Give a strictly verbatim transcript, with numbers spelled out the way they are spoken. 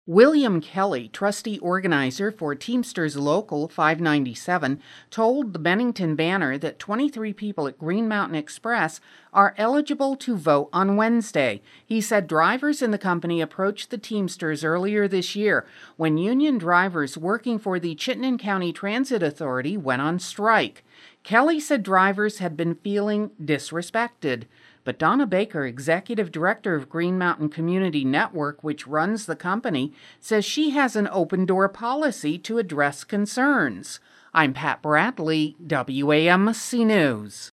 William Kelly, trustee organizer for Teamsters Local five ninety-seven, told the Bennington Banner that twenty-three people at Green Mountain Express are eligible to vote on Wednesday. He said drivers in the company approached the Teamsters earlier this year when union drivers working for the Chittenden County Transit Authority went on strike. Kelly said drivers had been feeling disrespected. But Donna Baker, executive director of Green Mountain Community Network, which runs the company, says she has an open-door policy to address concerns. I'm Pat Bradley, W A M C News.